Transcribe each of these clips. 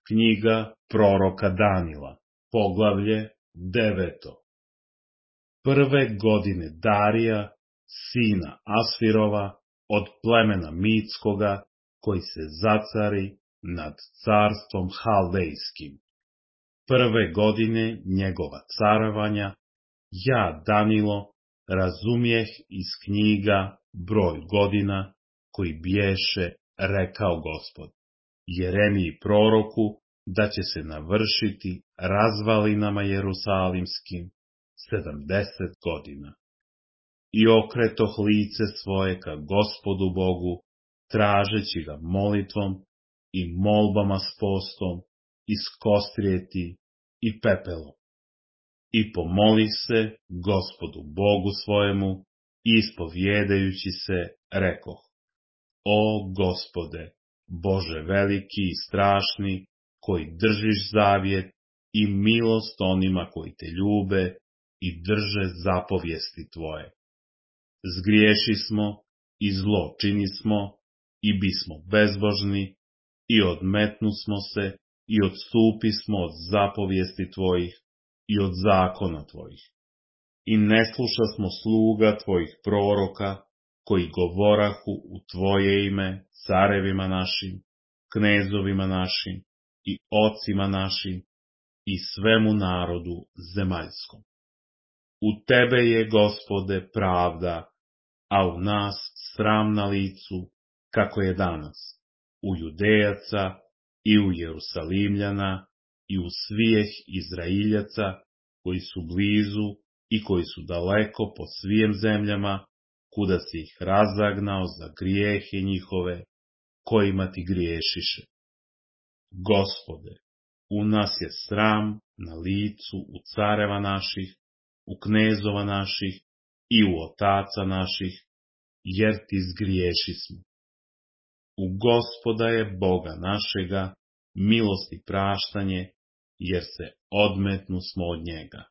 Knjiga proroka Danila, poglavlje 9. Prve godine Darija, sina Asfirova, od plemena Mitskoga, koji se zacari nad carstvom Haldejskim. Prve godine njegova carovanja, ja, Danilo, razumijeh iz knjiga broj godina koji biješe, rekao Gospod Jeremiji proroku, da će se navršiti razvalinama Jerusalimskim 70 godina. I okretoh lice svoje ka Gospodu Bogu, tražeći ga molitvom i molbama s postom, i s kostrijeti i pepelom. I pomolih se Gospodu Bogu svojemu, ispovjedajući se, rekoh: O Gospode, Bože veliki i strašni, koji držiš zavjet i milost onima koji te ljube i drže zapovijesti tvoje. Zgriješismo i zlo činismo i bismo bezbožni i odmetnusmo se i odstupismo od zapovijesti tvojih i od zakona tvojih. I ne slušasmo sluga tvojih proroka, koji govorahu u tvoje ime carevima našim, knezovima našim i ocima našim i svemu narodu zemaljskom. U tebe je, Gospode, pravda, a u nas sram na licu, kako je danas, u Judejaca i u Jerusalimljana i u svijeh Izrailjaca, koji su blizu i koji su daleko po svijem zemljama, kuda si ih razagnao za grijehe njihove, kojima ti griješiše. Gospode, u nas je sram na licu u careva naših, u knezova naših i u otaca naših, jer ti zgriješismo. U Gospoda je Boga našega milost i praštanje, jer se odmetnusmo od njega.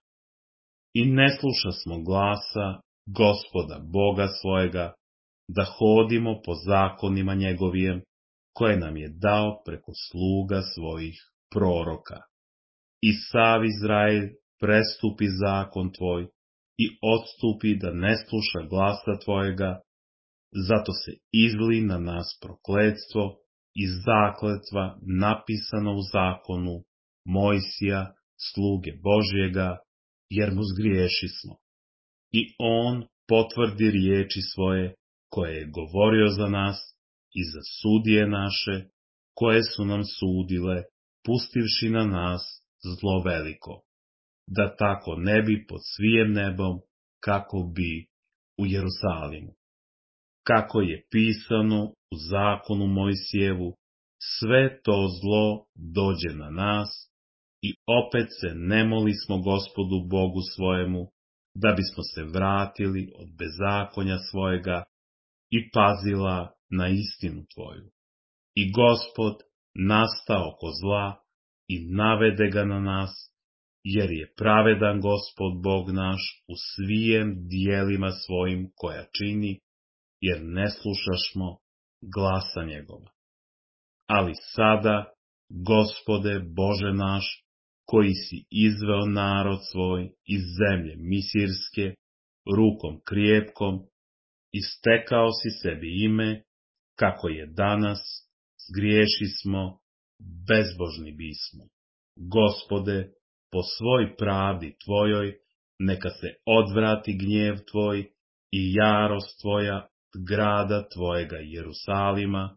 I ne slušasmo glasa Gospoda Boga svojega, da hodimo po zakonima njegovijem, koje nam je dao preko sluga svojih proroka. I sav Izrael prestupi zakon tvoj i odstupi da ne sluša glasa tvojega, zato se izli na nas prokletstvo i zakletva napisano u zakonu Mojsija, sluge Božjega, jer mu zgriješismo. I on potvrdi riječi svoje, koje je govorio za nas i za sudije naše, koje su nam sudile, pustivši na nas zlo veliko, da tako ne bi pod svijem nebom, kako bi u Jerusalimu. Kako je pisano u zakonu Mojsijevu, sve to zlo dođe na nas i opet se ne molismo Gospodu Bogu svojemu, da bismo se vratili od bezakonja svojega i pazila na istinu tvoju. I Gospod nasta oko zla i navede ga na nas, jer je pravedan Gospod Bog naš u svijem dijelima svojim koja čini, jer ne slušašmo glasa njegova. Ali sada, Gospode Bože naš, koji si izveo narod svoj iz zemlje Misirske, rukom krijepkom, i stekao si sebi ime, kako je danas, zgriješismo, bezbožni bismo. Gospode, po svoj pravdi tvojoj, neka se odvrati gnjev tvoj i jarost tvoja od grada tvojega Jerusalima,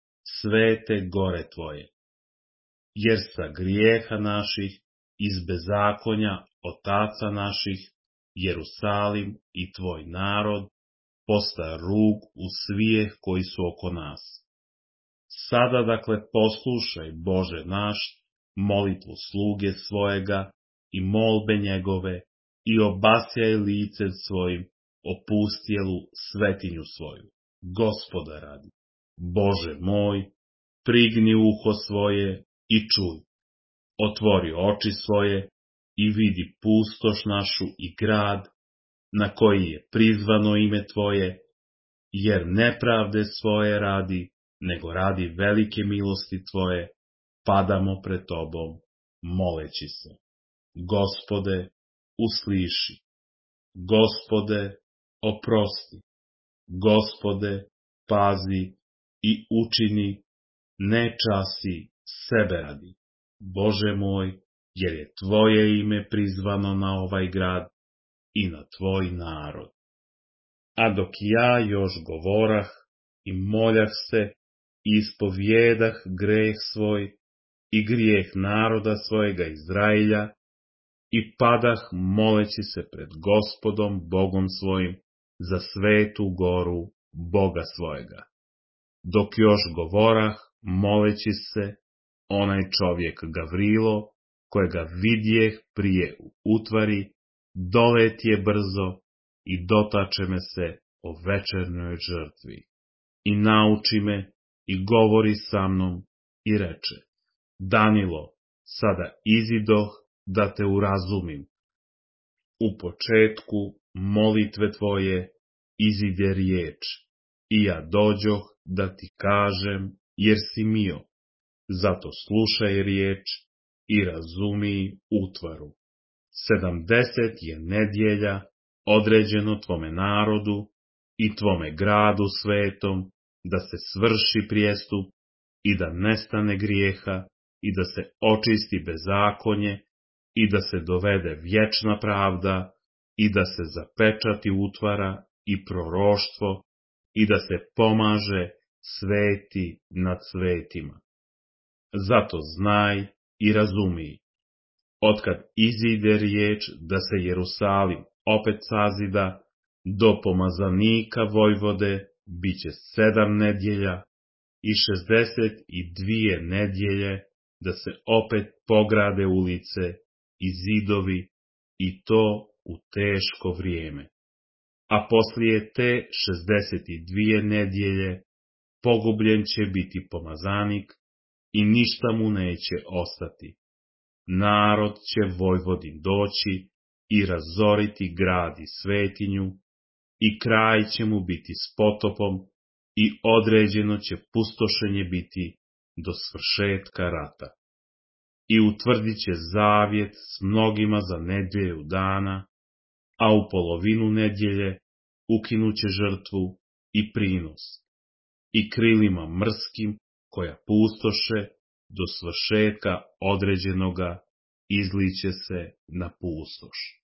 svete gore tvoje. Jer sa grijeha naših, iz bezakonja otaca naših, Jerusalim i tvoj narod posta rug u svijeh koji su oko nas. Sada dakle poslušaj, Bože naš, molitvu sluge svojega i molbe njegove i obasjaj lice svojim opustjelu svetinju svoju, Gospoda radi. Bože moj, prigni uho svoje i čuj. Otvori oči svoje i vidi pustoš našu i grad, na koji je prizvano ime tvoje, jer nepravde svoje radi, nego radi velike milosti tvoje, padamo pred tobom, moleći se. Gospode, usliši. Gospode, oprosti. Gospode, pazi i učini, ne časi sebe radi. Bože moj, jer je tvoje ime prizvano na ovaj grad i na tvoj narod. A dok ja još govorah i moljah se, ispovjedah greh svoj i grijeh naroda svojega Izrailja, i padah moleći se pred Gospodom Bogom svojim za svetu goru Boga svojega. Dok još govorah, moleći se, onaj čovjek Gavrilo, kojega vidjeh prije u utvari, doletije brzo i dotače me se o večernoj žrtvi. I nauči me i govori sa mnom i reče: Danilo, sada izidoh da te urazumim. U početku molitve tvoje izide riječ, i ja dođoh da ti kažem, jer si mio. Zato slušaj riječ i razumi utvaru. 70 je nedjelja određeno tvome narodu i tvome gradu svetom, da se svrši prijestup i da nestane grijeha i da se očisti bezakonje i da se dovede vječna pravda i da se zapečati utvara i proroštvo i da se pomaže sveti nad svetima. Zato znaj i razumij, otkad izide riječ da se Jerusalim opet sazida, do pomazanika Vojvode biće 7 nedjelja i 62 nedjelje da se opet pograde ulice i zidovi, i to u teško vrijeme. A poslije te 62 nedjelje pogubljen će biti pomazanik i ništa mu neće ostati. Narod će Vojvodin doći i razoriti grad i svetinju, i kraj će mu biti s potopom, i određeno će pustošenje biti do svršetka rata. I utvrdit će zavjet s mnogima za nedjelju dana, a u polovinu nedjelje ukinuće žrtvu i prinos, i krilima mrskim koja pustoše do svršetka određenoga izliće se na pustoš.